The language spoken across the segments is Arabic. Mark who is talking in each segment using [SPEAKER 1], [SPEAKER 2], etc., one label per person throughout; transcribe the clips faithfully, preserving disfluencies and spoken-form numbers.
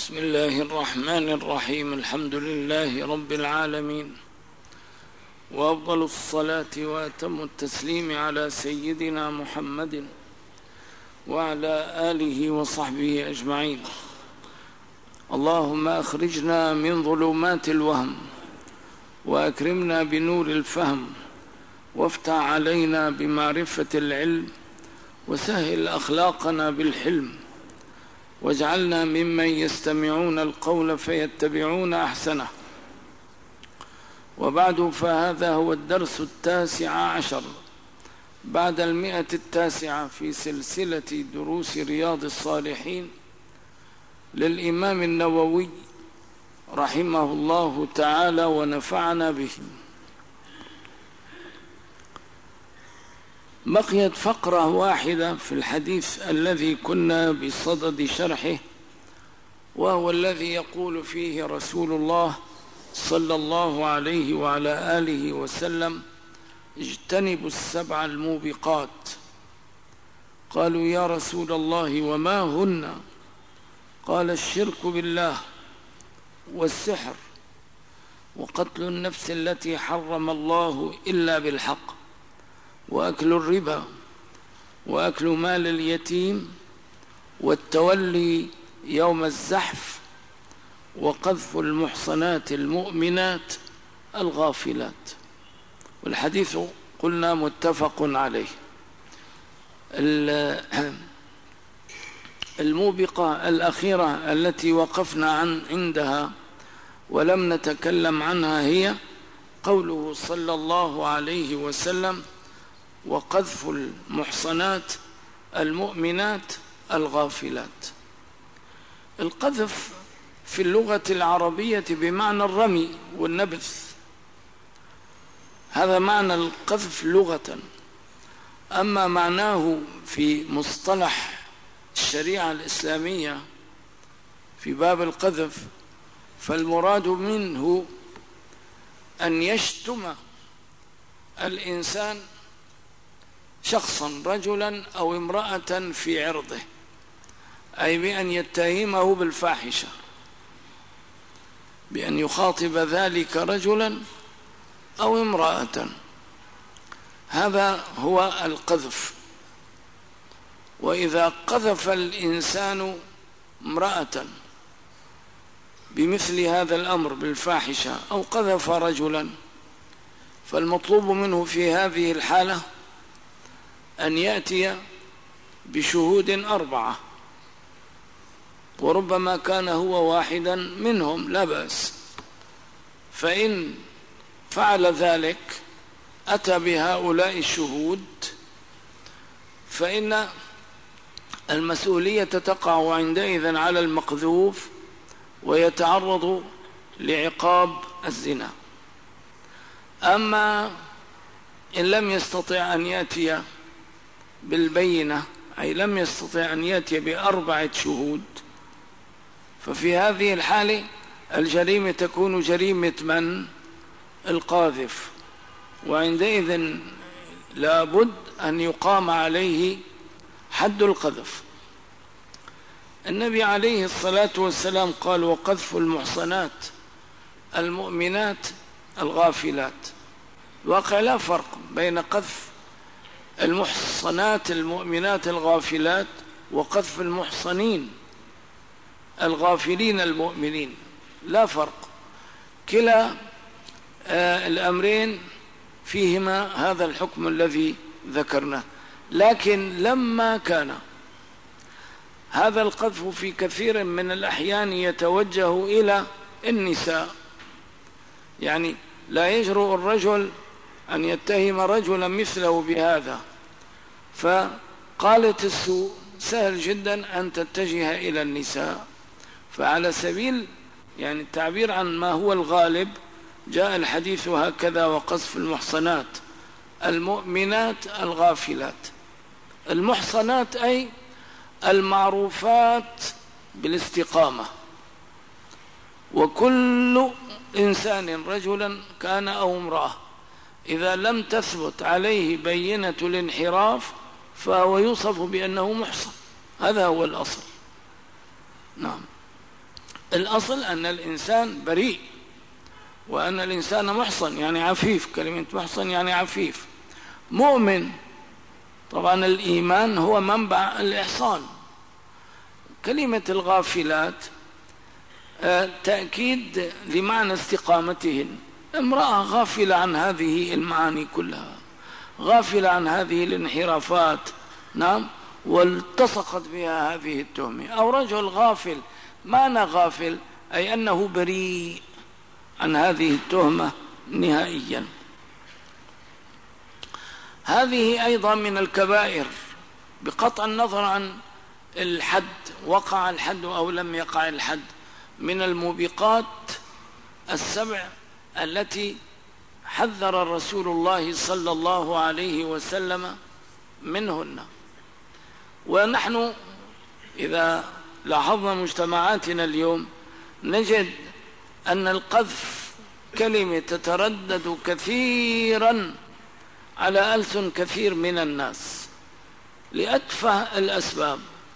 [SPEAKER 1] بسم الله الرحمن الرحيم. الحمد لله رب العالمين، وأفضل الصلاة وأتم التسليم على سيدنا محمد وعلى آله وصحبه أجمعين. اللهم أخرجنا من ظلمات الوهم وأكرمنا بنور الفهم، وافتح علينا بمعرفة العلم، وسهل أخلاقنا بالحلم، واجعلنا ممن يستمعون القول فيتبعون أحسنه. وبعد، فهذا هو الدرس التاسع عشر بعد المئة التاسعة في سلسلة دروس رياض الصالحين للإمام النووي رحمه الله تعالى ونفعنا به. بقيت فقرة واحدة في الحديث الذي كنا بصدد شرحه، وهو الذي يقول فيه رسول الله صلى الله عليه وعلى آله وسلم: اجتنبوا السبع الموبقات. قالوا: يا رسول الله وما هن؟ قال: الشرك بالله، والسحر، وقتل النفس التي حرم الله إلا بالحق، وأكل الربا، وأكل مال اليتيم، والتولي يوم الزحف، وقذف المحصنات المؤمنات الغافلات. والحديث قلنا متفق عليه. الموبقة الأخيرة التي وقفنا عن عندها ولم نتكلم عنها هي قوله صلى الله عليه وسلم: وقذف المحصنات المؤمنات الغافلات. القذف في اللغة العربية بمعنى الرمي والنبث، هذا معنى القذف لغة. أما معناه في مصطلح الشريعة الإسلامية في باب القذف، فالمراد منه أن يشتم الإنسان شخصا، رجلا أو امرأة، في عرضه، أي بأن يتهمه بالفاحشة، بأن يخاطب ذلك رجلا أو امرأة. هذا هو القذف. وإذا قذف الإنسان امرأة بمثل هذا الأمر بالفاحشة، أو قذف رجلا، فالمطلوب منه في هذه الحالة أن يأتي بشهود أربعة، وربما كان هو واحدا منهم، لا بأس. فإن فعل ذلك، أتى بهؤلاء الشهود، فإن المسؤولية تقع عندئذ على المقذوف، ويتعرض لعقاب الزنا. أما إن لم يستطع أن يأتي بالبينة، أي لم يستطع أن يأتي بأربعة شهود، ففي هذه الحالة الجريمة تكون جريمة من؟ القاذف، وعندئذ لابد أن يقام عليه حد القذف. النبي عليه الصلاة والسلام قال: وقذف المحصنات المؤمنات الغافلات. واقع لا فرق بين قذف المحصنات المؤمنات الغافلات وقذف المحصنين الغافلين المؤمنين، لا فرق. كلا آه الأمرين فيهما هذا الحكم الذي ذكرناه. لكن لما كان هذا القذف في كثير من الأحيان يتوجه إلى النساء، يعني لا يجرؤ الرجل أن يتهم رجلا مثله بهذا، فقالت السوء سهل جدا أن تتجه إلى النساء. فعلى سبيل يعني التعبير عن ما هو الغالب، جاء الحديث هكذا: وقذف المحصنات المؤمنات الغافلات. المحصنات أي المعروفات بالاستقامة، وكل إنسان رجلا كان أو امرأة إذا لم تثبت عليه بينة الانحراف فهو يوصف بأنه محصن. هذا هو الأصل. نعم. الأصل أن الإنسان بريء، وأن الإنسان محصن يعني عفيف، كلمة محصن يعني عفيف. مؤمن، طبعا الإيمان هو منبع الإحصان. كلمة الغافلات تأكيد لمعنى استقامتهن. امرأة غافلة عن هذه المعاني كلها، غافلة عن هذه الانحرافات، نعم، والتصقت بها هذه التهمة. أو رجل غافل، معنى غافل أي أنه بريء عن هذه التهمة نهائيا. هذه أيضا من الكبائر بقطع النظر عن الحد، وقع الحد أو لم يقع الحد، من الموبقات السبع التي حذر رسول الله صلى الله عليه وسلم منهن. ونحن إذا لاحظنا مجتمعاتنا اليوم نجد أن القذف كلمة تتردد كثيرا على ألسن كثير من الناس لأتفه الأسباب،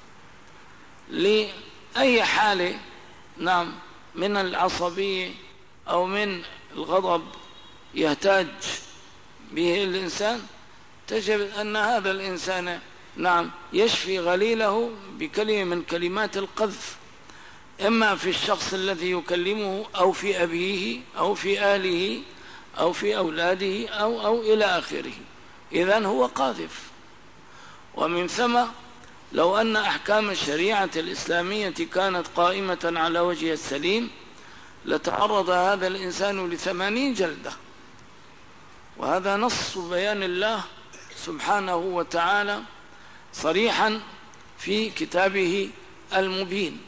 [SPEAKER 1] لأي حالة، نعم، من العصبية أو من الغضب يحتاج به الإنسان، تجد أن هذا الإنسان، نعم، يشفي غليله بكلمة من كلمات القذف، إما في الشخص الذي يكلمه أو في أبيه أو في آله أو في أولاده أو, أو إلى آخره. إذن هو قاذف. ومن ثم لو أن أحكام الشريعة الإسلامية كانت قائمة على وجه السليم لتعرض هذا الإنسان لثمانين جلدة، وهذا نص بيان الله سبحانه وتعالى صريحا في كتابه المبين.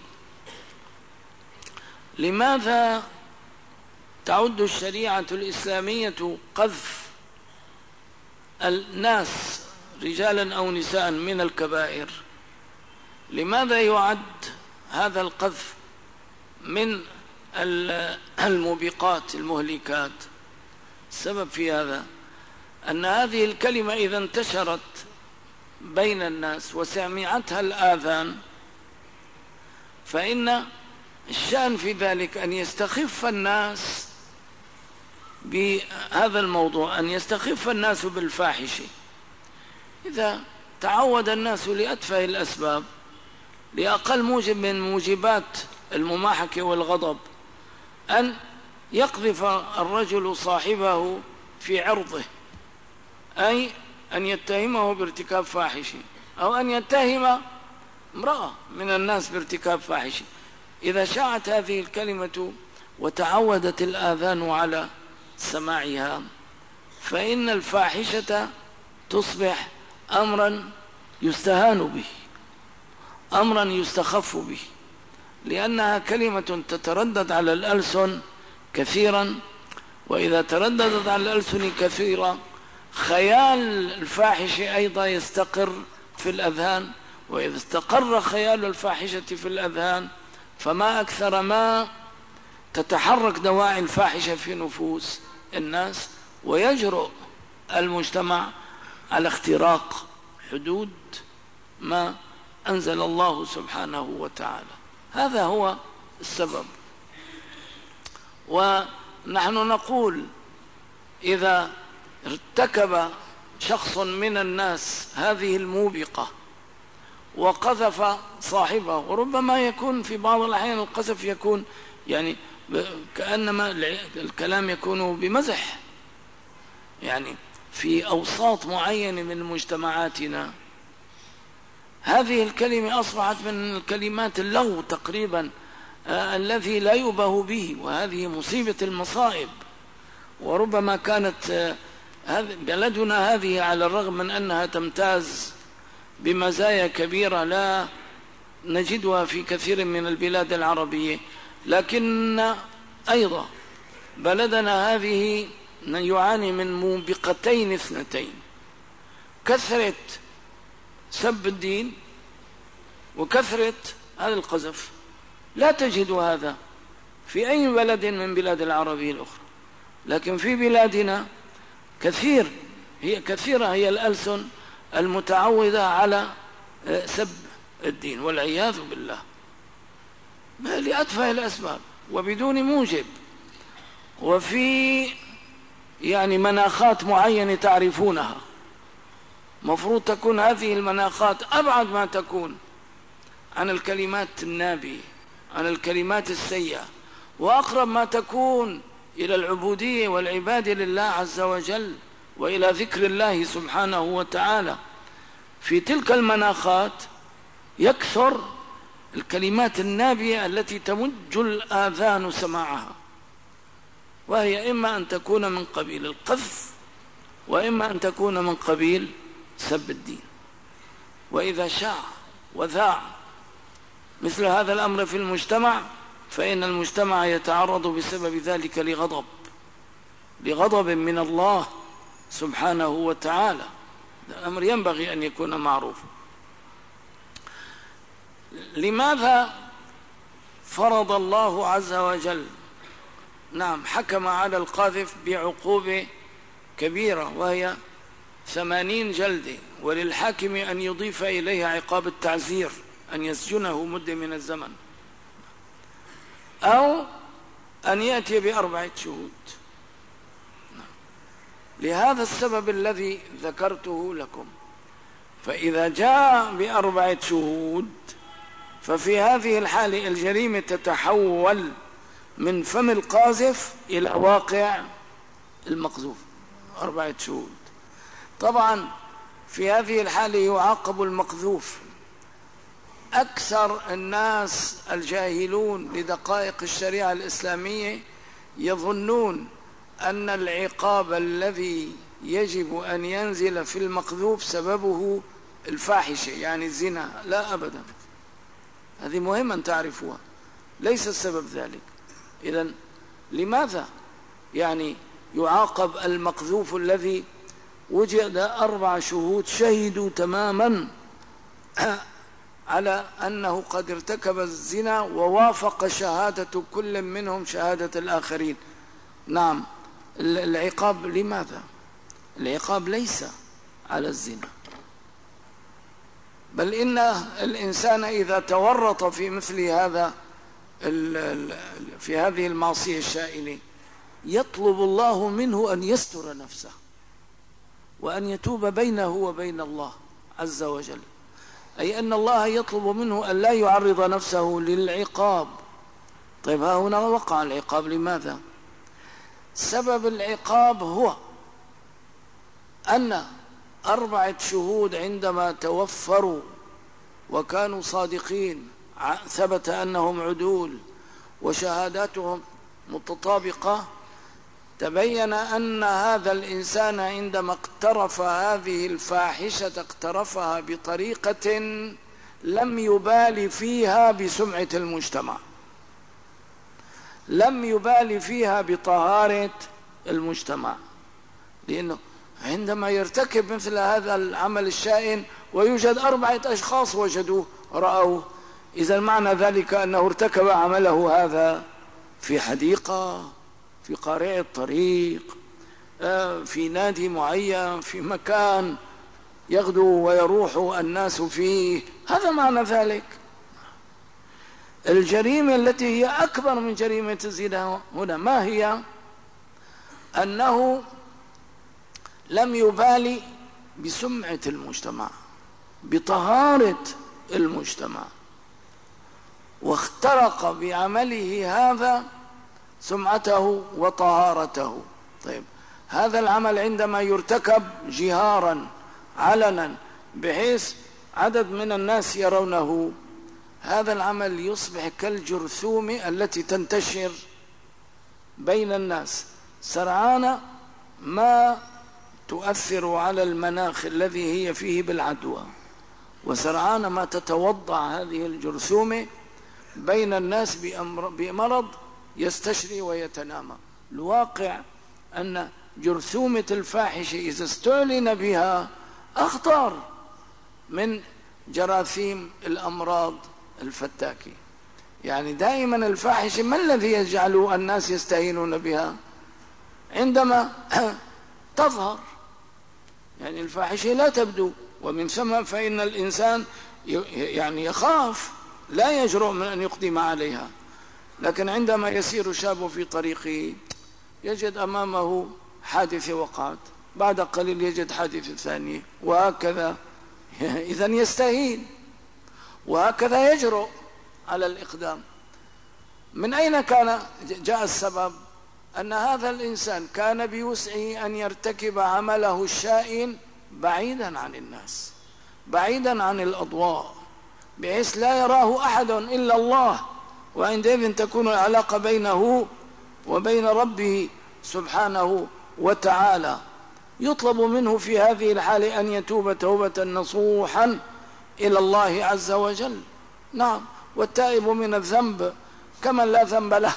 [SPEAKER 1] لماذا تعد الشريعة الإسلامية قذف الناس رجالا أو نساء من الكبائر؟ لماذا يعد هذا القذف من الموبقات المهلكات؟ السبب في هذا أن هذه الكلمة إذا انتشرت بين الناس وسمعتها الآذان، فإن الشأن في ذلك أن يستخف الناس بهذا الموضوع، أن يستخف الناس بالفاحشة. إذا تعود الناس لأتفه الأسباب، لأقل موجب من موجبات المماحكة والغضب، أن يقذف الرجل صاحبه في عرضه، أي أن يتهمه بارتكاب فاحشة، أو أن يتهم امرأة من الناس بارتكاب فاحشة. إذا شاعت هذه الكلمة وتعودت الآذان على سماعها، فإن الفاحشة تصبح أمرا يستهان به، أمرا يستخف به، لأنها كلمة تتردد على الألسن كثيرا. وإذا ترددت على الألسن كثيرا خيال الفاحشة أيضا يستقر في الأذهان، وإذا استقر خيال الفاحشة في الأذهان فما أكثر ما تتحرك دواعي الفاحشة في نفوس الناس، ويجرؤ المجتمع على اختراق حدود ما أنزل الله سبحانه وتعالى. هذا هو السبب. ونحن نقول إذا ارتكب شخص من الناس هذه الموبقة وقذف صاحبه، وربما يكون في بعض الأحيان القذف يكون يعني كأنما الكلام يكون بمزح، يعني في أوساط معينة من مجتمعاتنا هذه الكلمة أصبحت من الكلمات اللغو تقريبا، آه الذي لا يباه به، وهذه مصيبة المصائب. وربما كانت آه بلدنا هذه على الرغم من أنها تمتاز بمزايا كبيرة لا نجدها في كثير من البلاد العربية، لكن أيضا بلدنا هذه يعاني من موبقتين اثنتين: كثرة سب الدين وكثرة هذا القذف. لا تجد هذا في أي بلد من بلاد العربية الأخرى، لكن في بلادنا كثير، هي كثيرة هي الألسن المتعودة على سب الدين والعياذ بالله. لأتفه الأسباب وبدون موجب، وفي يعني مناخات معينة تعرفونها، مفروض تكون هذه المناخات أبعد ما تكون عن الكلمات النابية، عن الكلمات السيئة، وأقرب ما تكون إلى العبودية والعبادة لله عز وجل وإلى ذكر الله سبحانه وتعالى. في تلك المناخات يكثر الكلمات النابية التي تمج الآذان سماعها، وهي إما أن تكون من قبيل القذف وإما أن تكون من قبيل سب الدين. وإذا شاع وذاع مثل هذا الأمر في المجتمع فإن المجتمع يتعرض بسبب ذلك لغضب لغضب من الله سبحانه وتعالى. الأمر ينبغي أن يكون معروفا. لماذا فرض الله عز وجل نعم حكم على القاذف بعقوبة كبيرة وهي ثمانين جلدة، وللحاكم أن يضيف إليها عقاب التعزير، أن يسجنه مدة من الزمن، أو أن يأتي بأربعة شهود. لهذا السبب الذي ذكرته لكم، فإذا جاء بأربعة شهود ففي هذه الحالة الجريمة تتحول من فم القاذف إلى واقع المقذوف، أربعة شهود. طبعا في هذه الحالة يعاقب المقذوف. أكثر الناس الجاهلون لدقائق الشريعة الإسلامية يظنون أن العقاب الذي يجب أن ينزل في المقذوف سببه الفاحشة، يعني الزنا. لا أبدا، هذه مهم أن تعرفوها، ليس السبب ذلك. إذن لماذا يعني يعاقب المقذوف الذي وجد أربع شهود شهدوا تماما على أنه قد ارتكب الزنا ووافق شهادة كل منهم شهادة الآخرين؟ نعم، العقاب لماذا؟ العقاب ليس على الزنا، بل إن الإنسان إذا تورط في مثل هذا في هذه المعصية الشائنة يطلب الله منه أن يستر نفسه وأن يتوب بينه وبين الله عز وجل، أي أن الله يطلب منه أن لا يعرض نفسه للعقاب. طيب ها هنا وقع العقاب، لماذا؟ سبب العقاب هو أن أربعة شهود عندما توفروا وكانوا صادقين ثبت أنهم عدول وشهاداتهم متطابقة، تبين أن هذا الإنسان عندما اقترف هذه الفاحشة اقترفها بطريقة لم يبالي فيها بسمعة المجتمع، لم يبالي فيها بطهارة المجتمع، لأنه عندما يرتكب مثل هذا العمل الشائن ويوجد أربعة أشخاص وجدوه رأوه، إذا معنى ذلك أنه ارتكب عمله هذا في حديقة، في قارعة الطريق، في نادي معين، في مكان يغدو ويروح الناس فيه، هذا معنى ذلك. الجريمة التي هي أكبر من جريمة الزنا هنا ما هي؟ أنه لم يبالي بسمعة المجتمع، بطهارة المجتمع، واخترق بعمله هذا سمعته وطهارته. طيب هذا العمل عندما يرتكب جهارا علنا بحيث عدد من الناس يرونه، هذا العمل يصبح كالجرثومة التي تنتشر بين الناس سرعان ما تؤثر على المناخ الذي هي فيه بالعدوى، وسرعان ما تتوضع هذه الجرثومة بين الناس بمرض يستشري ويتنامى. الواقع أن جرثومة الفاحشة إذا استعلن بها أخطر من جراثيم الأمراض الفتاكة. يعني دائما الفاحشة ما الذي يجعل الناس يستهينون بها؟ عندما تظهر، يعني الفاحشة لا تبدو، ومن ثم فإن الإنسان يعني يخاف لا يجرؤ من أن يقدم عليها. لكن عندما يسير شاب في طريقه يجد أمامه حادثة وقعت، بعد قليل يجد حادثة ثانية، وهكذا. إذن يستهين، وهكذا يجرؤ على الإقدام. من أين كان جاء السبب؟ أن هذا الإنسان كان بوسعه أن يرتكب عمله الشائن بعيدا عن الناس، بعيدا عن الأضواء، بحيث لا يراه أحد إلا الله، وعندئذ تكون العلاقة بينه وبين ربه سبحانه وتعالى. يطلب منه في هذه الحالة أن يتوب توبة نصوحا إلى الله عز وجل. نعم، والتائب من الذنب كمن لا ذنب له.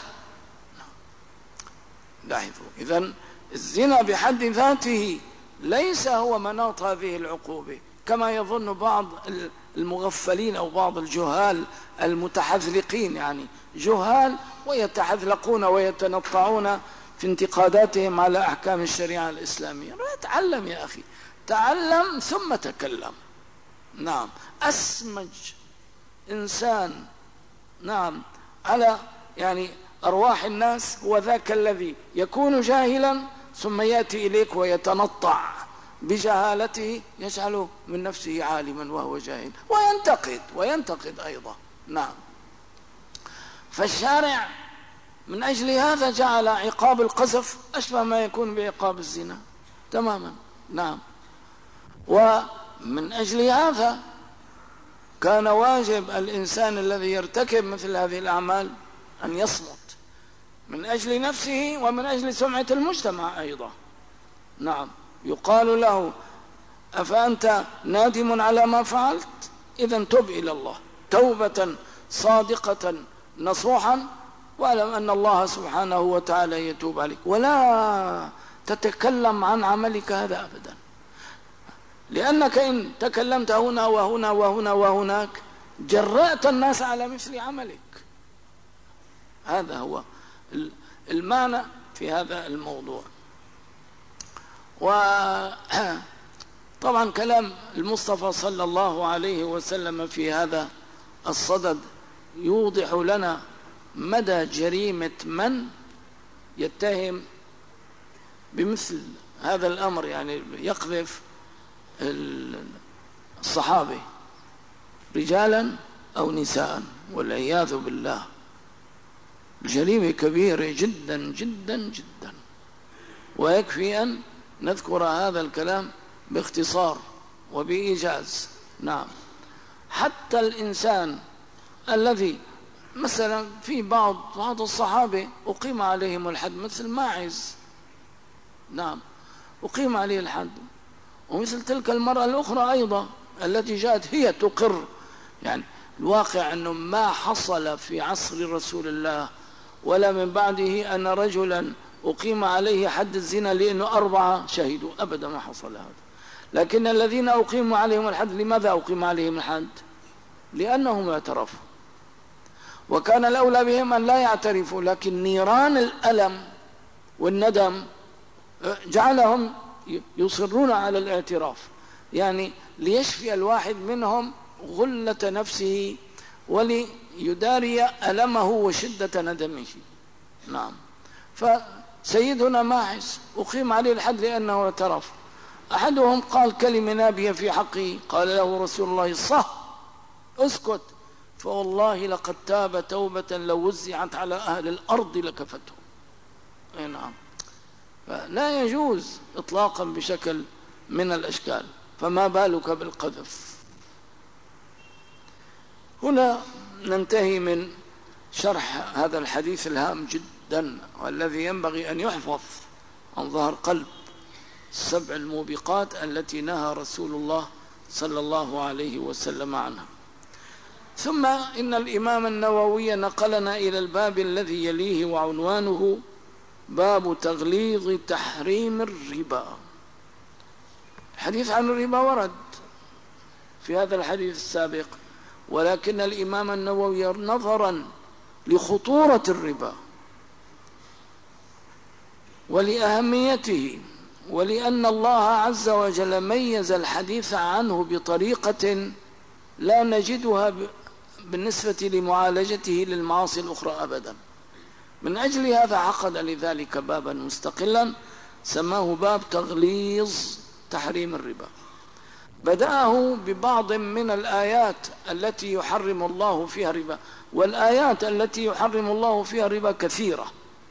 [SPEAKER 1] لاحظوا، إذن الزنا بحد ذاته ليس هو مناط هذه العقوبة كما يظن بعض المغفلين أو بعض الجهال المتحذلقين، يعني جهال ويتحذلقون ويتنطعون في انتقاداتهم على أحكام الشريعة الإسلامية. تعلم يا أخي، تعلم ثم تكلم. نعم، أسمج إنسان نعم على يعني أرواح الناس هو ذاك الذي يكون جاهلا ثم يأتي إليك ويتنطع بجهالته، يجعل من نفسه عالما وهو جاهل، وينتقد وينتقد أيضا. نعم، فالشارع من أجل هذا جعل عقاب القذف أشبه ما يكون بعقاب الزنا تماما. نعم، ومن أجل هذا كان واجب الإنسان الذي يرتكب مثل هذه الأعمال أن يصمت من أجل نفسه ومن أجل سمعة المجتمع أيضا. نعم، يقال له: أفأنت نادم على ما فعلت؟ إذن تب إلى الله توبة صادقة نصوحا، واعلم أن الله سبحانه وتعالى يتوب عليك، ولا تتكلم عن عملك هذا أبدا، لأنك إن تكلمت هنا وهنا وهنا وهناك جرأت الناس على مثل عملك. هذا هو المعنى في هذا الموضوع. وطبعا كلام المصطفى صلى الله عليه وسلم في هذا الصدد يوضح لنا مدى جريمة من يتهم بمثل هذا الأمر، يعني يقذف الصحابة رجالا أو نساء والعياذ بالله. الجريمة كبيرة جدا جدا جدا، ويكفي أن نذكر هذا الكلام باختصار وبإيجاز. نعم، حتى الإنسان الذي مثلا في بعض بعض الصحابة أقيم عليهم الحد مثل ماعز، نعم أقيم عليه الحد، ومثل تلك المرأة الأخرى أيضا التي جاءت هي تقر. يعني الواقع أنه ما حصل في عصر رسول الله ولا من بعده أن رجلا أقيم عليه حد الزنا لأنه أربعة شهدوا، أبدا ما حصل هذا. لكن الذين أقيموا عليهم الحد، لماذا أقيم عليهم الحد؟ لأنهم اعترفوا، وكان الأولى بهم أن لا يعترفوا، لكن نيران الألم والندم جعلهم يصرون على الاعتراف، يعني ليشفي الواحد منهم غلة نفسه وليداري ألمه وشدة ندمه. نعم، فسيدنا ماعز أقيم عليه الحد لأنه اعترف. أحدهم قال كلمة نابية في حقه، قال له رسول الله: صح، اسكت، فوالله لقد تاب توبة لو وزعت على أهل الأرض لكفتهم. نعم، فلا يجوز إطلاقا بشكل من الأشكال، فما بالك بالقذف. هنا ننتهي من شرح هذا الحديث الهام جدا، والذي ينبغي أن يحفظ عن ظهر قلب: السبع الموبقات التي نهى رسول الله صلى الله عليه وسلم عنها. ثم إن الإمام النووي نقلنا إلى الباب الذي يليه، وعنوانه باب تغليظ تحريم الربا. الحديث عن الربا ورد في هذا الحديث السابق، ولكن الإمام النووي نظرا لخطورة الربا ولأهميته، ولأن الله عز وجل ميز الحديث عنه بطريقة لا نجدها بالنسبة لمعالجته للمعاصي الأخرى أبدا. من أجل هذا عقد لذلك بابا مستقلا سماه باب تغليظ تحريم الربا. بدأه ببعض من الآيات التي يحرم الله فيها الربا، والآيات التي يحرم الله فيها الربا كثيرة.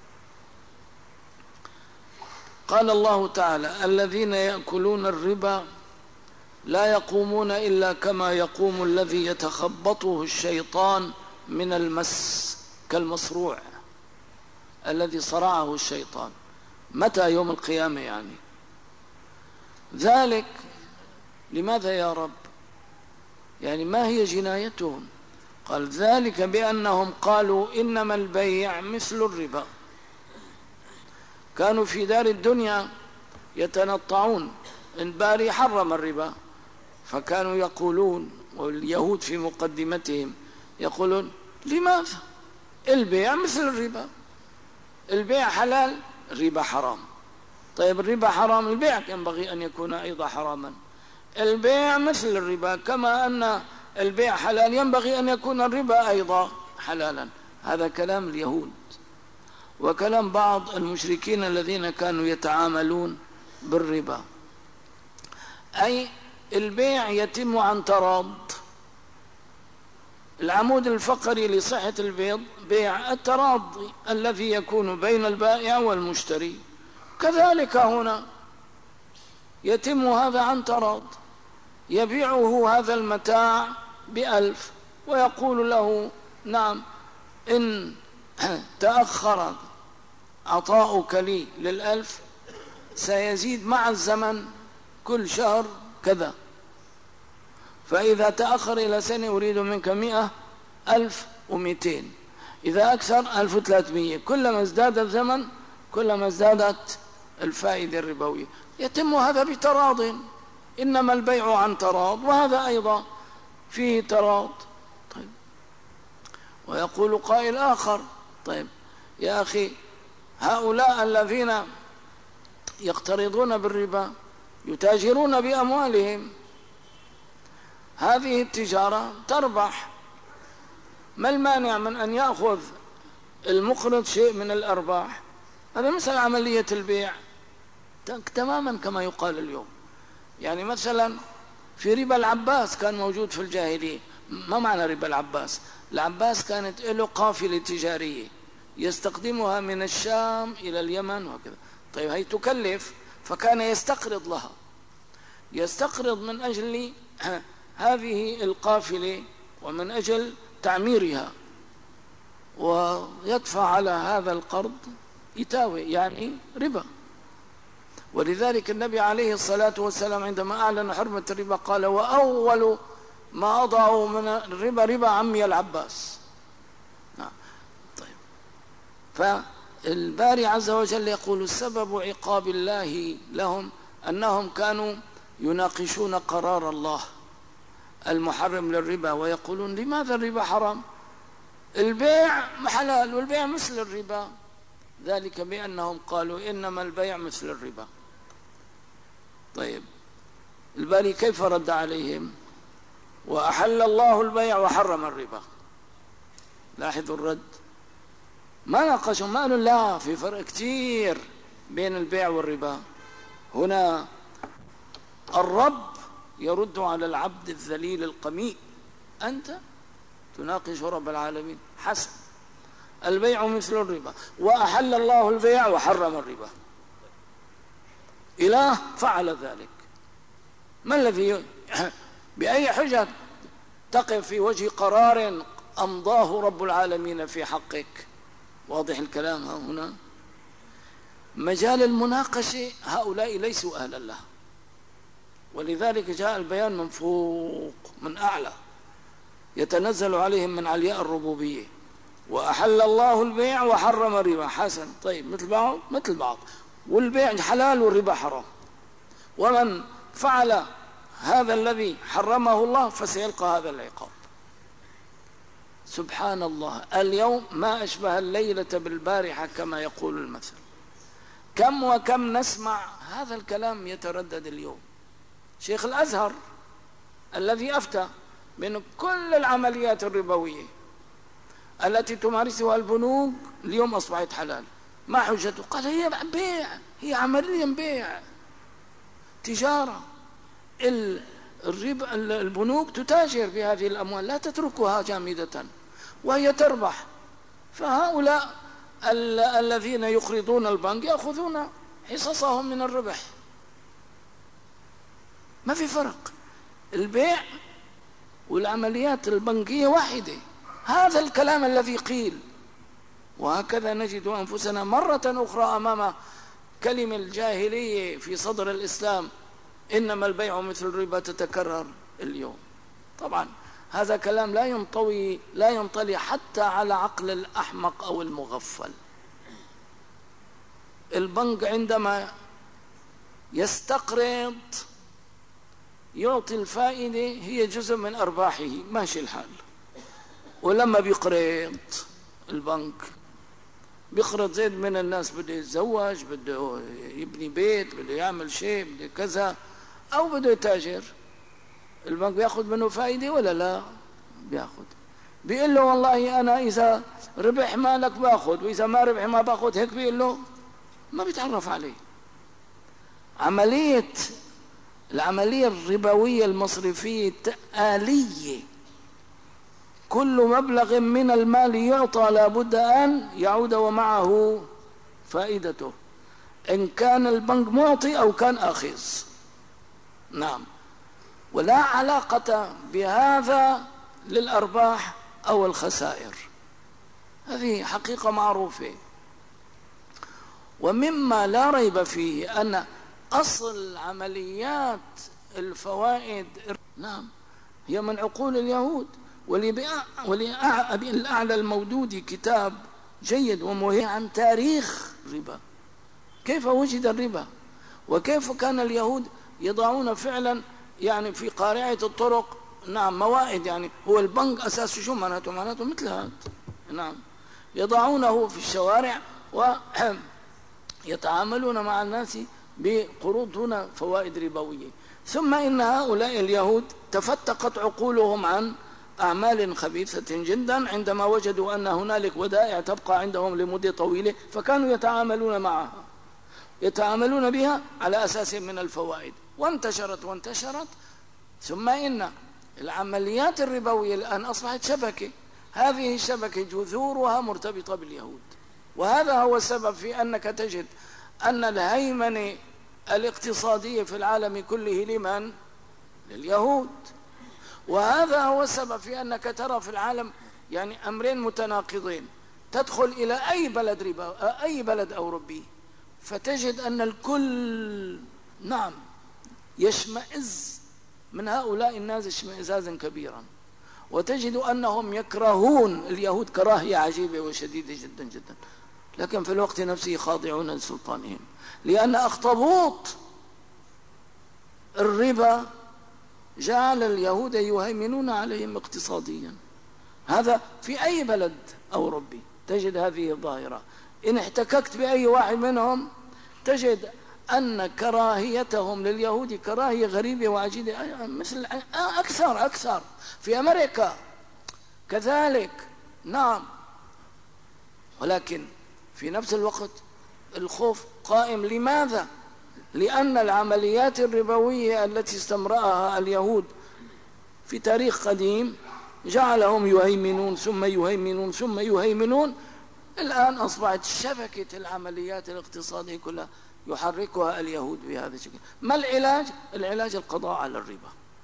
[SPEAKER 1] قال الله تعالى: الذين يأكلون الربا لا يقومون إلا كما يقوم الذي يتخبطه الشيطان من المس، كالمصروع الذي صرعه الشيطان. متى؟ يوم القيامة يعني. ذلك لماذا يا رب؟ يعني ما هي جنايتهم؟ قال: ذلك بأنهم قالوا إنما البيع مثل الربا. كانوا في دار الدنيا يتنطعون، الباري حرم الربا، فكانوا يقولون، واليهود في مقدمتهم يقولون: لماذا؟ البيع مثل الربا، البيع حلال، الربا حرام. طيب الربا حرام، البيع ينبغي أن يكون أيضا حراما. البيع مثل الربا، كما أن البيع حلال ينبغي أن يكون الربا أيضا حلالا. هذا كلام اليهود وكلام بعض المشركين الذين كانوا يتعاملون بالربا. أي البيع يتم عن تراض. العمود الفقري لصحة البيض بيع التراضي الذي يكون بين البائع والمشتري. كذلك هنا يتم هذا عن تراض، يبيعه هذا المتاع بألف ويقول له: نعم، إن تأخر عطاؤك لي للألف سيزيد مع الزمن كل شهر كذا، فإذا تأخر إلى سنة أريد منك مئة ألف ومئتين، إذا أكثر ألف وثلاثمئة. كلما ازداد الزمن كلما ازدادت الفائدة الربوية. يتم هذا بتراض، إنما البيع عن تراض، وهذا أيضا فيه تراض. طيب، ويقول قائل آخر: طيب يا أخي، هؤلاء الذين يقترضون بالربا يتاجرون بأموالهم، هذه التجارة تربح، ما المانع من أن يأخذ المقرض شيء من الأرباح؟ هذا مثل عملية البيع تماما كما يقال اليوم. يعني مثلا في ربا العباس كان موجود في الجاهلية. ما معنى ربا العباس؟ العباس كانت له قافلة تجارية يستخدمها من الشام إلى اليمن وكذا. طيب هي تكلف، فكان يستقرض لها، يستقرض من أجل هذه القافلة ومن أجل تعميرها، ويدفع على هذا القرض إتاوة، يعني ربا. ولذلك النبي عليه الصلاة والسلام عندما أعلن حرمة الربا قال: وأول ما أضعوا من الربا ربا عمي العباس. نعم. طيب، فالباري عز وجل يقول: سبب عقاب الله لهم أنهم كانوا يناقشون قرار الله المحرم للربا ويقولون: لماذا الربا حرام؟ البيع حلال والبيع مثل الربا. ذلك بأنهم قالوا إنما البيع مثل الربا. طيب، الباري كيف رد عليهم؟ وأحل الله البيع وحرم الربا. لاحظوا الرد، ما ناقشوا، ما قالوا لا، في فرق كتير بين البيع والربا. هنا الرب يرد على العبد الذليل القميء: أنت تناقش رب العالمين، حسن، البيع مثل الربا، وأحل الله البيع وحرم الربا. إله فعل ذلك، ما الذي بأي حجة تقف في وجه قرار أمضاه رب العالمين في حقك؟ واضح الكلام. هنا مجال المناقشة هؤلاء ليسوا أهلا له، ولذلك جاء البيان من فوق، من أعلى، يتنزل عليهم من علياء الربوبية. وأحل الله البيع وحرم الربا. حسن، طيب، مثل بعض مثل بعض، والبيع حلال والربا حرام. ومن فعل هذا الذي حرمه الله فسيلقى هذا العقاب. سبحان الله، اليوم ما أشبه الليلة بالبارحة كما يقول المثل. كم وكم نسمع هذا الكلام يتردد اليوم. شيخ الأزهر الذي أفتى من كل العمليات الربوية التي تمارسها البنوك اليوم أصبحت حلال. ما حجته؟ قال هي بيع، هي عمليا بيع، تجارة. الربا، البنوك تتاجر بهذه الأموال، لا تتركها جامدة وهي تربح. فهؤلاء الذين يقرضون البنك يأخذون حصصهم من الربح، ما في فرق. البيع والعمليات البنكية واحدة. هذا الكلام الذي قيل، وهكذا نجد أنفسنا مرة أخرى أمام كلمة الجاهلية في صدر الإسلام: إنما البيع مثل الربا، تتكرر اليوم. طبعا هذا كلام لا ينطوي لا ينطلي حتى على عقل الأحمق أو المغفل. البنك عندما يستقرض يعطي الفائدة هي جزء من أرباحه، ماشي الحال. ولما بيقرض البنك بيقرض زيد من الناس، بده يتزوج، بده يبني بيت، بده يعمل شيء، بده كذا، أو بده يتاجر، البنك بياخذ منه فائدة ولا لا؟ بياخذ. بيقول له والله أنا إذا ربح مالك باخذ، وإذا ما ربح ما باخذ، هيك بيقول له، ما بيتعرف عليه. عملية العملية الربوية المصرفية آلية، كل مبلغ من المال يعطى لابد أن يعود ومعه فائدته، إن كان البنك معطي أو كان آخذ. نعم، ولا علاقة بهذا للأرباح أو الخسائر، هذه حقيقة معروفة. ومما لا ريب فيه أن أصل عمليات الفوائد نعم هي من عقول اليهود. وللأعلى المودودي كتاب جيد ومهم عن تاريخ الربا، كيف وجد الربا، وكيف كان اليهود يضعون فعلا يعني في قارعة الطرق نعم موائد. يعني هو البنك أساسه شو معناته؟ معناته مثل هذا. نعم، يضعونه في الشوارع ويتعاملون مع الناس بقروض دون فوائد ربوية. ثم إن هؤلاء اليهود تفتقت عقولهم عن أعمال خبيثة جدا عندما وجدوا أن هنالك ودائع تبقى عندهم لمدة طويلة، فكانوا يتعاملون معها، يتعاملون بها على أساس من الفوائد، وانتشرت وانتشرت. ثم إن العمليات الربوية الآن أصبحت شبكة، هذه الشبكة جذورها مرتبطة باليهود. وهذا هو السبب في أنك تجد أن الهيمنة الاقتصادية في العالم كله لمن؟ لليهود. وهذا هو السبب في أنك ترى في العالم يعني أمرين متناقضين. تدخل إلى أي بلد ربا، أي بلد أوروبي، فتجد أن الكل نعم يشمئز من هؤلاء الناس اشمئزازا كبيرا، وتجد أنهم يكرهون اليهود كراهية عجيبة وشديدة جدا جدا، لكن في الوقت نفسه خاضعون لسلطانهم، لأن أخطبوط الربا جعل اليهود يهيمنون عليهم اقتصاديا. هذا في أي بلد أوروبي تجد هذه الظاهرة. إن احتككت بأي واحد منهم تجد أن كراهيتهم لليهود كراهية غريبة وعجيبة، مثل أكثر أكثر في أمريكا كذلك. نعم، ولكن في نفس الوقت الخوف قائم. لماذا؟ لأن العمليات الربوية التي استمرأها اليهود في تاريخ قديم جعلهم يهيمنون ثم يهيمنون ثم يهيمنون. الآن أصبحت شبكة العمليات الاقتصادية كلها يحركها اليهود بهذا الشكل. ما العلاج؟ العلاج القضاء على الربا.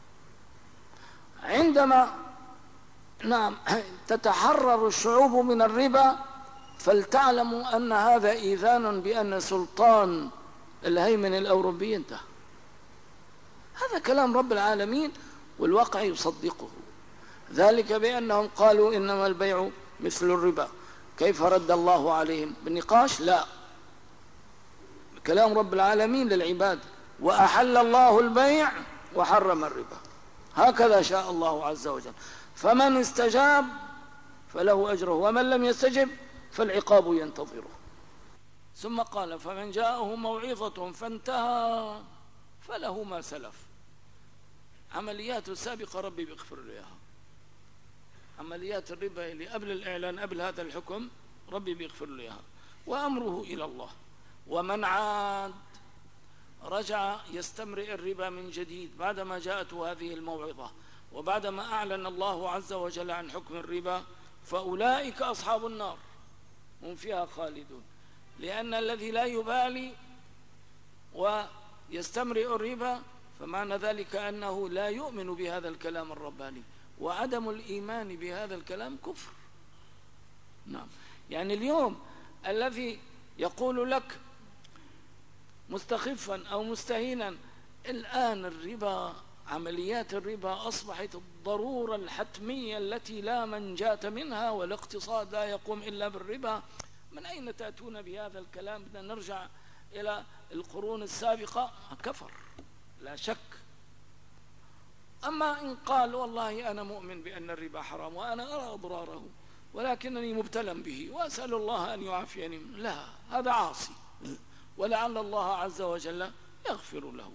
[SPEAKER 1] عندما نعم تتحرر الشعوب من الربا فلتعلموا أن هذا إيذان بأن سلطان الهيمنة الأوروبي انتهى. هذا كلام رب العالمين والواقع يصدقه، ذلك بأنهم قالوا إنما البيع مثل الربا. كيف رد الله عليهم بالنقاش؟ لا، كلام رب العالمين للعباد: وأحل الله البيع وحرم الربا، هكذا شاء الله عز وجل. فمن استجاب فله أجره، ومن لم يستجب فالعقاب ينتظره. ثم قال: فمن جاءه موعظة فانتهى فله ما سلف. عمليات السابقة ربي بيغفر له إياها. عمليات الربا اللي قبل الإعلان قبل هذا الحكم ربي بيغفر له إياها، وأمره إلى الله. ومن عاد رجع يستمرئ الربا من جديد بعدما جاءته هذه الموعظة وبعدما أعلن الله عز وجل عن حكم الربا، فأولئك أصحاب النار هم فيها خالدون. لأن الذي لا يبالي ويستمرئ الربا فمعنى ذلك أنه لا يؤمن بهذا الكلام الرباني، وعدم الإيمان بهذا الكلام كفر. نعم، يعني اليوم الذي يقول لك مستخفا أو مستهينا الآن الربا، عمليات الربا أصبحت الضرورة الحتمية التي لا منجاة منها، والاقتصاد لا يقوم إلا بالربا، من أين تأتون بهذا الكلام؟ بدنا نرجع إلى القرون السابقة. كفر لا شك. أما إن قال والله أنا مؤمن بأن الربا حرام وأنا أرى أضراره ولكنني مبتلى به وأسأل الله أن يعافيني، لا، هذا عاصي، ولعل الله عز وجل يغفر له.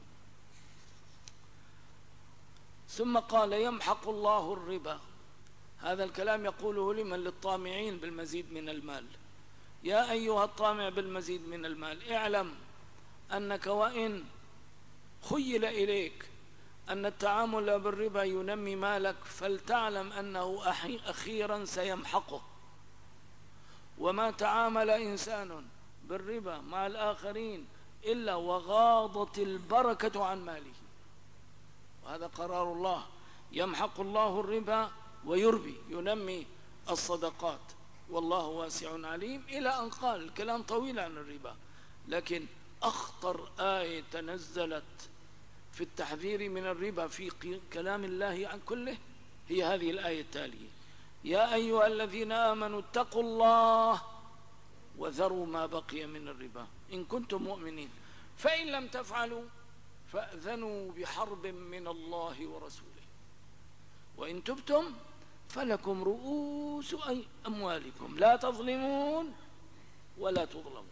[SPEAKER 1] ثم قال يمحق الله الربا. هذا الكلام يقوله لمن؟ للطامعين بالمزيد من المال. يا أيها الطامع بالمزيد من المال، اعلم أنك وإن خيل إليك أن التعامل بالربا ينمي مالك، فلتعلم أنه أخيرا سيمحقه. وما تعامل إنسان بالربا مع الآخرين إلا وغاضت البركة عن ماله، وهذا قرار الله. يمحق الله الربا ويربي، ينمي الصدقات، والله واسع عليم، إلى أن قال الكلام طويل عن الربا. لكن أخطر آية تنزلت في التحذير من الربا في كلام الله عن كله هي هذه الآية التالية: يا أيها الذين آمنوا اتقوا الله وذروا ما بقي من الربا إن كنتم مؤمنين، فإن لم تفعلوا فأذنوا بحرب من الله ورسوله، وإن تبتم فلكم رؤوس أموالكم لا تظلمون ولا تظلمون.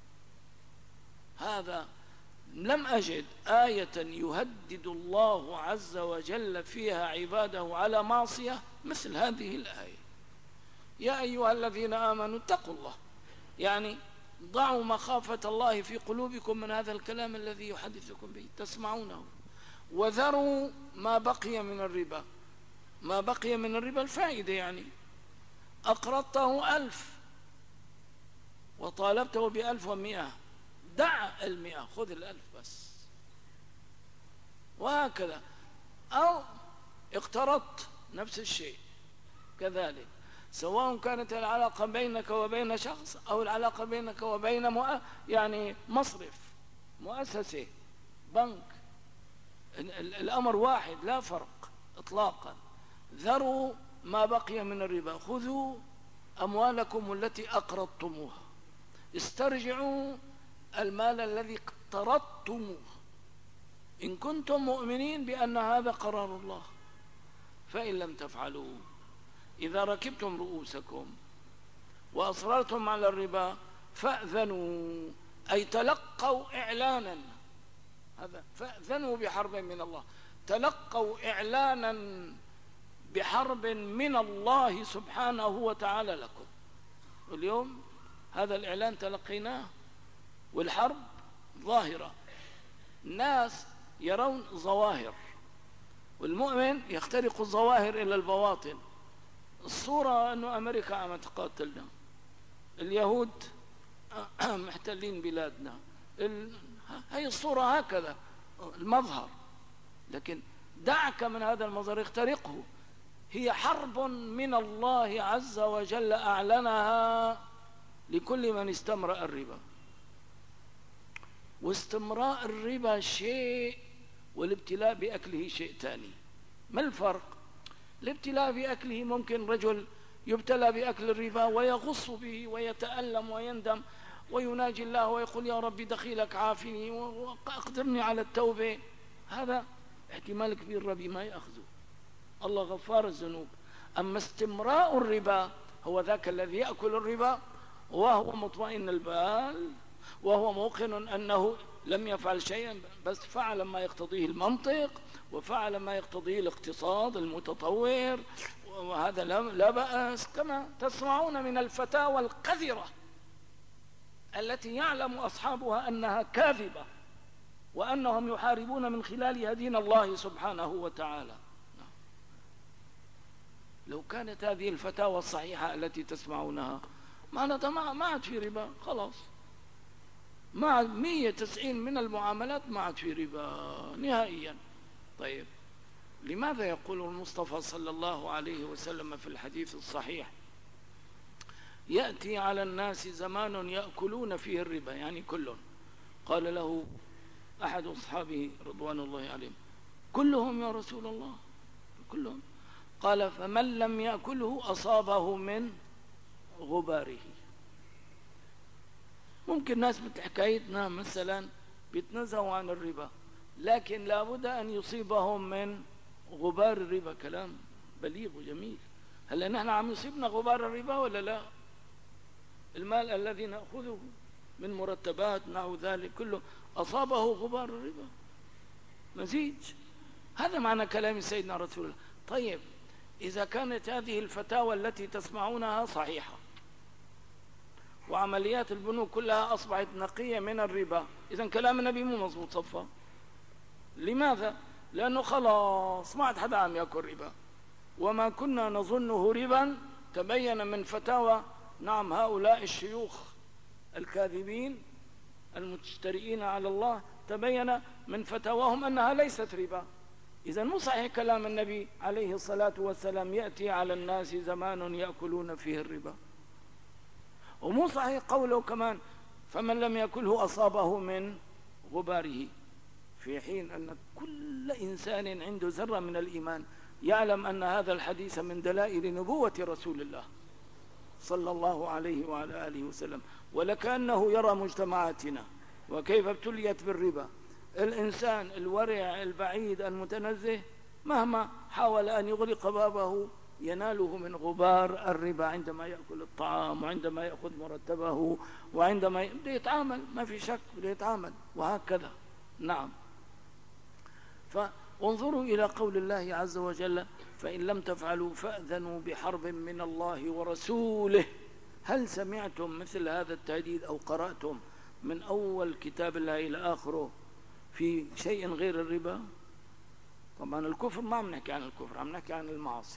[SPEAKER 1] هذا لم أجد آية يهدد الله عز وجل فيها عباده على معصية مثل هذه الآية. يا أيها الذين آمنوا اتقوا الله، يعني ضعوا مخافة الله في قلوبكم من هذا الكلام الذي يحدثكم به تسمعونه. وذروا ما بقي من الربا. ما بقي من الربا الفائدة، يعني أقرضته ألف وطالبته بألف ومئة، دع المئة، خذ الألف بس، وهكذا. أو اقترضت نفس الشيء كذلك، سواء كانت العلاقة بينك وبين شخص أو العلاقة بينك وبين مؤ... يعني مصرف، مؤسسة، بنك، الأمر واحد لا فرق إطلاقا. ذروا ما بقي من الربا، خذوا أموالكم التي أقرضتموها، استرجعوا المال الذي اقترضتموه إن كنتم مؤمنين بأن هذا قرار الله. فإن لم تفعلوا، إذا ركبتم رؤوسكم وأصررتم على الربا فأذنوا، أي تلقوا إعلانا، هذا فأذنوا بحرب من الله، تلقوا إعلانا بحرب من الله سبحانه وتعالى لكم. اليوم هذا الإعلان تلقيناه، والحرب ظاهرة، الناس يرون ظواهر، والمؤمن يخترق الظواهر إلى البواطن. الصورة أنه أمريكا عم تقاتلنا، اليهود محتلين بلادنا، ال... هي الصورة هكذا المظهر، لكن دعك من هذا المظهر، اخترقه. هي حرب من الله عز وجل أعلنها لكل من استمرأ الربا. واستمراء الربا شيء، والابتلاء بأكله شيء ثاني. ما الفرق؟ الابتلاء بأكله ممكن رجل يبتلى بأكل الربا ويغص به ويتألم ويندم ويناجي الله ويقول يا ربي دخيلك عافني وأقدرني على التوبة، هذا احتمال كبير ربي ما يأخذه، الله غفار الذنوب. أما استمراء الربا هو ذاك الذي يأكل الربا وهو مطمئن البال، وهو موقن أنه لم يفعل شيئا، بس فعل ما يقتضيه المنطق وفعل ما يقتضيه الاقتصاد المتطور وهذا لا بأس، كما تسمعون من الفتاوى القذرة التي يعلم أصحابها أنها كاذبة وأنهم يحاربون من خلالها دين الله سبحانه وتعالى. لو كانت هذه الفتاوى الصحيحة التي تسمعونها معناتها ما عاد في ربا، خلاص، مع مئة وتسعين من المعاملات ما عاد في ربا نهائيا. طيب، لماذا يقول المصطفى صلى الله عليه وسلم في الحديث الصحيح يأتي على الناس زمان يأكلون فيه الربا، يعني كلهم؟ قال له أحد أصحابه رضوان الله عليهم: كلهم يا رسول الله؟ كلهم. قال: فمن لم يأكله أصابه من غباره. ممكن ناس مثل حكايتنا مثلا بيتنزهوا عن الربا، لكن لابد أن يصيبهم من غبار الربا. كلام بليغ وجميل. هل نحن عم يصيبنا غبار الربا ولا لا؟ المال الذي نأخذه من مرتبات نحو ذلك كله أصابه غبار الربا، مزيج. هذا معنى كلام سيدنا رسول الله. طيب، إذا كانت هذه الفتاوى التي تسمعونها صحيحة وعمليات البنوك كلها أصبحت نقية من الربا، إذن كلام النبي مو مضبوط صفا. لماذا؟ لأنه خلاص ما عاد حدا عم يأكل ربا، وما كنا نظنه ربا تبين من فتاوى نعم هؤلاء الشيوخ الكاذبين المجترئين على الله، تبين من فتاواهم أنها ليست ربا. إذن مو صحيح كلام النبي عليه الصلاة والسلام يأتي على الناس زمان يأكلون فيه الربا، ومو صحيح قوله كمان فمن لم يأكله أصابه من غباره، في حين أن كل إنسان عنده ذرة من الإيمان يعلم أن هذا الحديث من دلائل نبوة رسول الله صلى الله عليه وعلى آله وسلم. ولكأنه يرى مجتمعاتنا وكيف ابتليت بالربا. الإنسان الورع البعيد المتنزه مهما حاول أن يغلق بابه يناله من غبار الربا عندما يأكل الطعام وعندما يأخذ مرتبه وعندما يبدأ يتعامل، ما في شك بده يتعامل، وهكذا. نعم. فانظروا إلى قول الله عز وجل: فإن لم تفعلوا فأذنوا بحرب من الله ورسوله. هل سمعتم مثل هذا التهديد أو قرأتم من أول كتاب الله إلى آخره في شيء غير الربا؟ طبعا الكفر ما عم نحكي عن الكفر، عم نحكي عن المعاصي.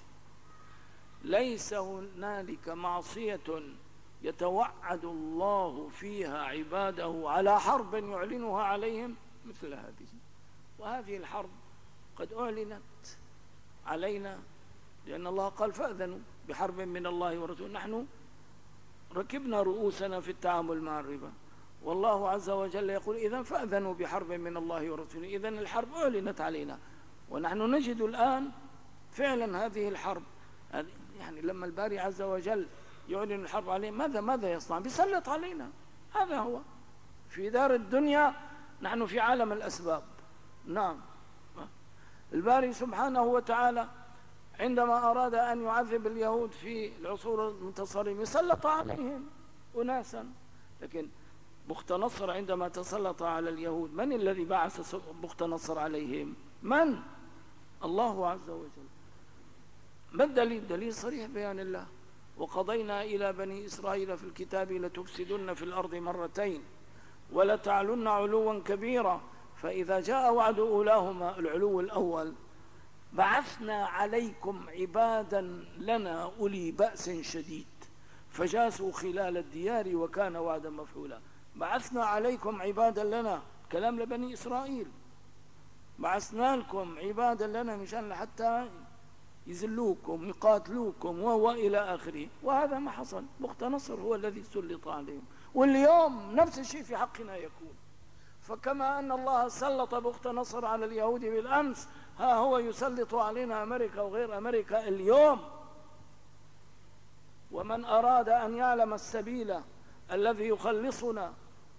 [SPEAKER 1] ليس هنالك معصية يتوعد الله فيها عباده على حرب يعلنها عليهم مثل هذه. وهذه الحرب قد أعلنت علينا، لأن الله قال: فأذنوا بحرب من الله ورسوله. نحن ركبنا رؤوسنا في التعامل مع الربا، والله عز وجل يقول: إذن فأذنوا بحرب من الله ورسوله. إذن الحرب أعلنت علينا، ونحن نجد الآن فعلا هذه الحرب. يعني لما الباري عز وجل يعلن الحرب علينا، ماذا ماذا يصنع؟ بيسلط علينا. هذا هو في دار الدنيا، نحن في عالم الأسباب. نعم. الباري سبحانه وتعالى عندما أراد أن يعذب اليهود في العصور المتصارمة سلط عليهم أناسا، لكن بخت نصر عندما تسلط على اليهود من الذي بعث بخت نصر عليهم؟ من؟ الله عز وجل. ما الدليل؟ دليل صريح بيان الله: وقضينا إلى بني إسرائيل في الكتاب لتفسدن في الأرض مرتين ولتعلن علوا كبيرا فإذا جاء وعد أولاهما، العلو الأول، بعثنا عليكم عبادا لنا أولي بأس شديد فجاسوا خلال الديار وكان وعدا مفعولا. بعثنا عليكم عبادا لنا، كلام لبني إسرائيل، بعثنا لكم عبادا لنا مشان حتى يذلوكم يقاتلوكم وهو إلى آخره. وهذا ما حصل. بخت نصر هو الذي سلط عليهم، واليوم نفس الشيء في حقنا يكون. فكما أن الله سلط بخت نصر على اليهود بالأمس، ها هو يسلط علينا أمريكا وغير أمريكا اليوم. ومن أراد أن يعلم السبيل الذي يخلصنا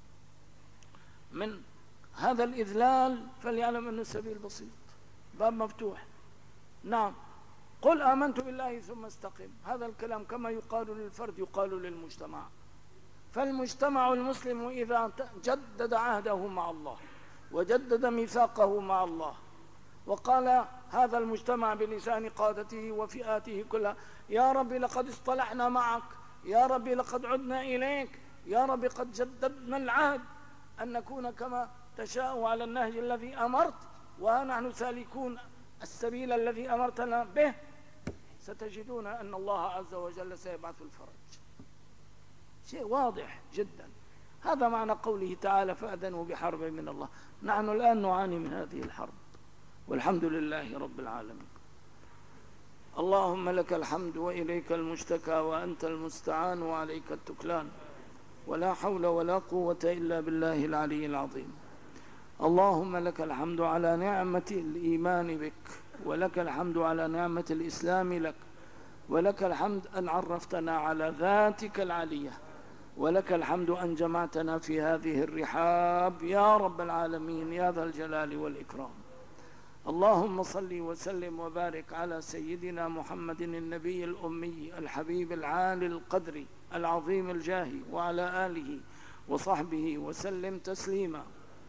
[SPEAKER 1] من هذا الإذلال فليعلم أن السبيل بسيط، باب مفتوح. نعم. قل آمنت بالله ثم استقم. هذا الكلام كما يقال للفرد يقال للمجتمع. فالمجتمع المسلم إذا جدد عهده مع الله وجدد ميثاقه مع الله وقال هذا المجتمع بلسان قادته وفئاته كلها: يا رب لقد اصطلحنا معك، يا رب لقد عدنا إليك، يا رب قد جددنا العهد أن نكون كما تشاء على النهج الذي أمرت، وها نحن سالكون السبيل الذي أمرتنا به. ستجدون أن الله عز وجل سيبعث الفرج. شيء واضح جدا. هذا معنى قوله تعالى: فأذنوا بحرب من الله. نحن الآن نعاني من هذه الحرب، والحمد لله رب العالمين. اللهم لك الحمد وإليك المشتكى وأنت المستعان وعليك التكلان، ولا حول ولا قوة إلا بالله العلي العظيم. اللهم لك الحمد على نعمة الإيمان بك، ولك الحمد على نعمة الإسلام لك، ولك الحمد أن عرفتنا على ذاتك العلية، ولك الحمد أن جمعتنا في هذه الرحاب يا رب العالمين يا ذا الجلال والإكرام. اللهم صل وسلم وبارك على سيدنا محمد النبي الأمي الحبيب العالي القدر العظيم الجاه، وعلى آله وصحبه وسلم تسليما.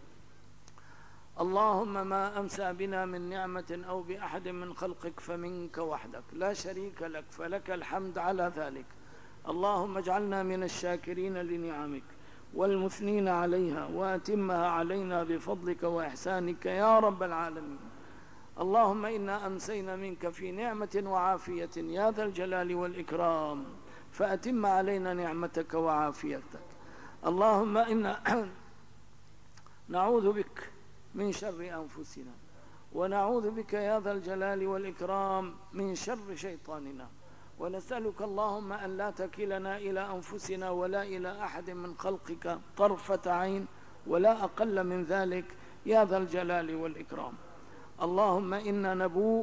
[SPEAKER 1] اللهم ما أمسى بنا من نعمة أو بأحد من خلقك فمنك وحدك لا شريك لك، فلك الحمد على ذلك. اللهم اجعلنا من الشاكرين لنعمك والمثنين عليها، وأتمها علينا بفضلك وإحسانك يا رب العالمين. اللهم إنا أمسينا منك في نعمة وعافية يا ذا الجلال والإكرام، فأتم علينا نعمتك وعافيتك. اللهم إنا نعوذ بك من شر أنفسنا، ونعوذ بك يا ذا الجلال والإكرام من شر شيطاننا، ونسألك اللهم أن لا تكلنا إلى أنفسنا ولا إلى أحد من خلقك طرفة عين ولا أقل من ذلك يا ذا الجلال والإكرام. اللهم إنا نبوء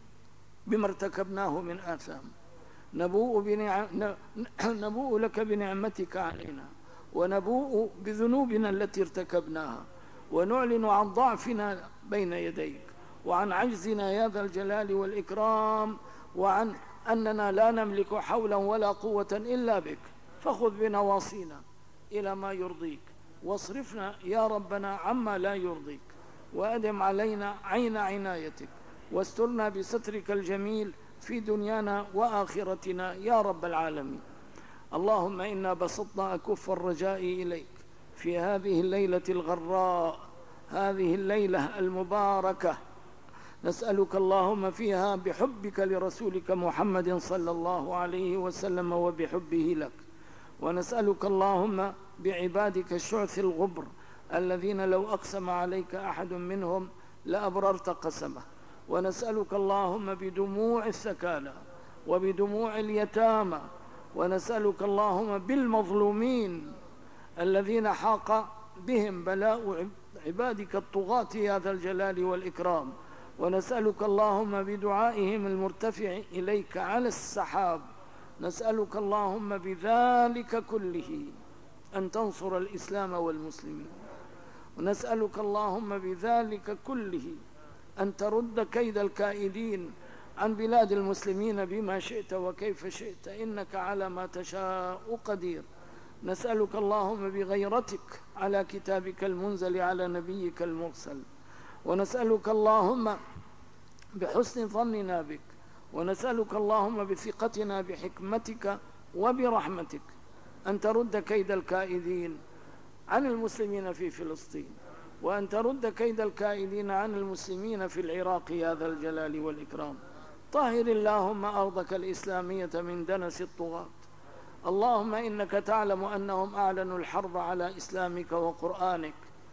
[SPEAKER 1] بما ارتكبناه من آثام، نبوء, بنع... نبوء لك بنعمتك علينا، ونبوء بذنوبنا التي ارتكبناها، ونعلن عن ضعفنا بين يديك، وعن عجزنا يا ذا الجلال والإكرام، وعن أننا لا نملك حولا ولا قوة إلا بك. فخذ بنواصينا إلى ما يرضيك، واصرفنا يا ربنا عما لا يرضيك، وأدم علينا عين عنايتك، واسترنا بسترك الجميل في دنيانا وآخرتنا يا رب العالمين. اللهم إنا بسطنا أكف الرجاء إليك في هذه الليلة الغراء، هذه الليلة المباركة، نسألك اللهم فيها بحبك لرسولك محمد صلى الله عليه وسلم وبحبه لك، ونسألك اللهم بعبادك الشعث الغبر الذين لو أقسم عليك أحد منهم لأبررت قسمه، ونسألك اللهم بدموع الثكالى وبدموع اليتامى، ونسألك اللهم بالمظلومين الذين حاق بهم بلاء عبادك الطغاة يا ذا الجلال والإكرام، ونسألك اللهم بدعائهم المرتفع إليك على السحاب، نسألك اللهم بذلك كله أن تنصر الإسلام والمسلمين، ونسألك اللهم بذلك كله أن ترد كيد الكائدين عن بلاد المسلمين بما شئت وكيف شئت، إنك على ما تشاء قدير. نسألك اللهم بغيرتك على كتابك المنزل على نبيك المرسل، ونسألك اللهم بحسن ظننا بك، ونسألك اللهم بثقتنا بحكمتك وبرحمتك أن ترد كيد الكائدين عن المسلمين في فلسطين، وأن ترد كيد الكائدين عن المسلمين في العراق يا ذا الجلال والإكرام. طهر اللهم أرضك الإسلامية من دنس الطغاة. اللهم إنك تعلم أنهم أعلنوا الحرب على إسلامك وقرآنك.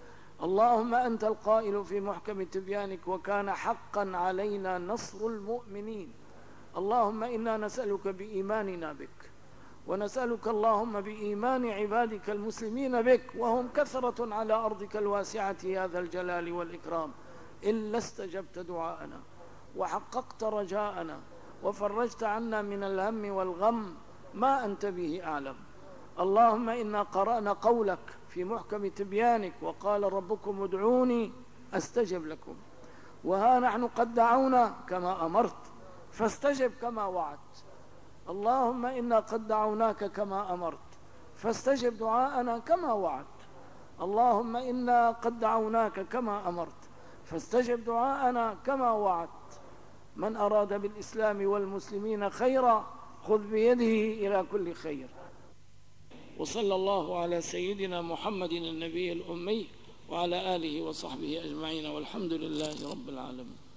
[SPEAKER 1] اللهم أنت القائل في محكم تبيانك: وكان حقا علينا نصر المؤمنين. اللهم إنا نسألك بإيماننا بك، ونسألك اللهم بإيمان عبادك المسلمين بك، وهم كثرة على أرضك الواسعة يا ذا الجلال والإكرام، إلا استجبت دعاءنا وحققت رجاءنا وفرجت عنا من الهم والغم ما أنت به أعلم. اللهم إنا قرأنا قولك في محكم تبيانك: وقال ربكم ادعوني أستجب لكم، وها نحن قد دعونا كما أمرت فاستجب كما وعدت. اللهم إنا قد دعوناك كما أمرت فاستجب دعاءنا كما وعدت. اللهم إنا قد دعوناك كما أمرت فاستجب دعاءنا كما وعدت. من أراد بالإسلام والمسلمين خيرا خذ بيده إلى كل خير. وصلى الله على سيدنا محمد النبي الأمي وعلى آله وصحبه أجمعين، والحمد لله رب العالمين.